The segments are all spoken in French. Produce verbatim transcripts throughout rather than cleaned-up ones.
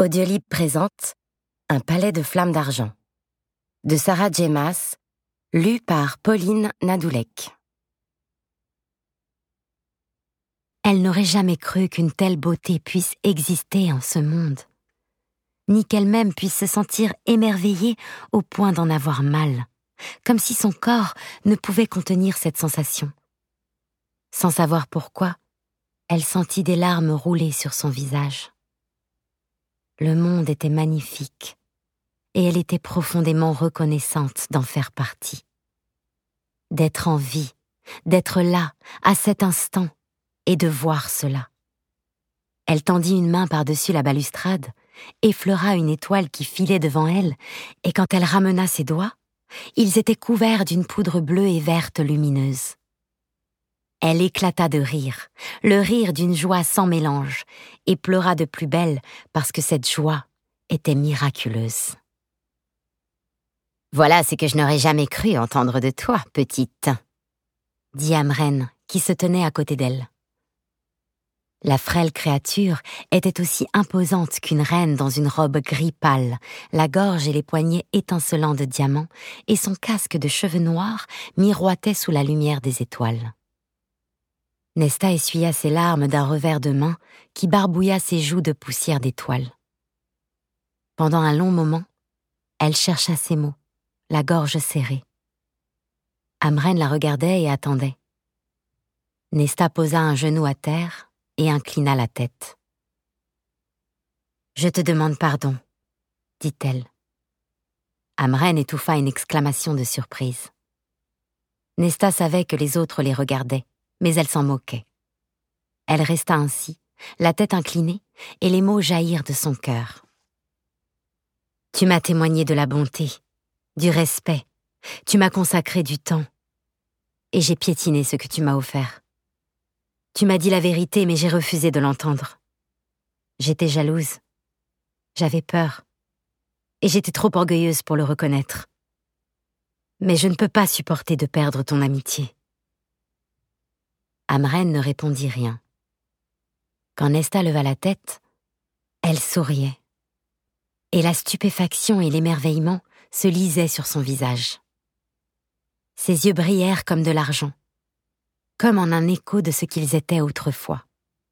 Audiolib présente Un palais de flammes d'argent de Sarah J. Maas, lu par Pauline Nadoulek. Elle n'aurait jamais cru qu'une telle beauté puisse exister en ce monde, ni qu'elle-même puisse se sentir émerveillée au point d'en avoir mal, comme si son corps ne pouvait contenir cette sensation. Sans savoir pourquoi, elle sentit des larmes rouler sur son visage. Le monde était magnifique, et elle était profondément reconnaissante d'en faire partie. D'être en vie, d'être là, à cet instant, et de voir cela. Elle tendit une main par-dessus la balustrade, effleura une étoile qui filait devant elle, et quand elle ramena ses doigts, ils étaient couverts d'une poudre bleue et verte lumineuse. Elle éclata de rire, le rire d'une joie sans mélange, et pleura de plus belle parce que cette joie était miraculeuse. « Voilà ce que je n'aurais jamais cru entendre de toi, petite, » dit Amren, qui se tenait à côté d'elle. La frêle créature était aussi imposante qu'une reine dans une robe gris pâle, la gorge et les poignets étincelants de diamants, et son casque de cheveux noirs miroitait sous la lumière des étoiles. Nesta essuya ses larmes d'un revers de main qui barbouilla ses joues de poussière d'étoiles. Pendant un long moment, elle chercha ses mots, la gorge serrée. Amren la regardait et attendait. Nesta posa un genou à terre et inclina la tête. « Je te demande pardon, » dit-elle. Amren étouffa une exclamation de surprise. Nesta savait que les autres les regardaient, mais elle s'en moquait. Elle resta ainsi, la tête inclinée, et les mots jaillirent de son cœur. « Tu m'as témoigné de la bonté, du respect, tu m'as consacré du temps, et j'ai piétiné ce que tu m'as offert. Tu m'as dit la vérité, mais j'ai refusé de l'entendre. J'étais jalouse, j'avais peur, et j'étais trop orgueilleuse pour le reconnaître. Mais je ne peux pas supporter de perdre ton amitié. » Amren ne répondit rien. Quand Nesta leva la tête, elle souriait, et la stupéfaction et l'émerveillement se lisaient sur son visage. Ses yeux brillèrent comme de l'argent, comme en un écho de ce qu'ils étaient autrefois.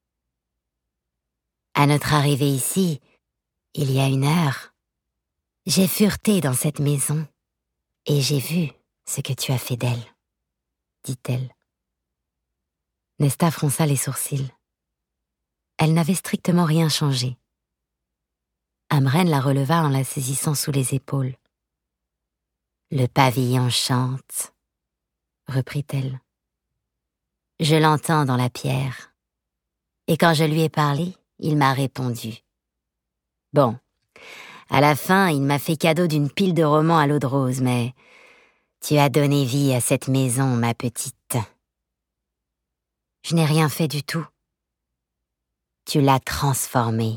À notre arrivée ici, il y a une heure, j'ai fureté dans cette maison et j'ai vu ce que tu as fait d'elle, dit-elle. Nesta fronça les sourcils. Elle n'avait strictement rien changé. Amren la releva en la saisissant sous les épaules. « Le pavillon chante, » reprit-elle. « Je l'entends dans la pierre. Et quand je lui ai parlé, il m'a répondu. Bon, à la fin, il m'a fait cadeau d'une pile de romans à l'eau de rose, mais tu as donné vie à cette maison, ma petite. » « Je n'ai rien fait du tout. »« Tu l'as transformée, »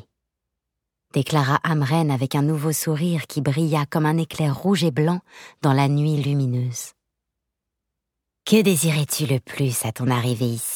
déclara Amren avec un nouveau sourire qui brilla comme un éclair rouge et blanc dans la nuit lumineuse. « Que désirais-tu le plus à ton arrivée ici ?»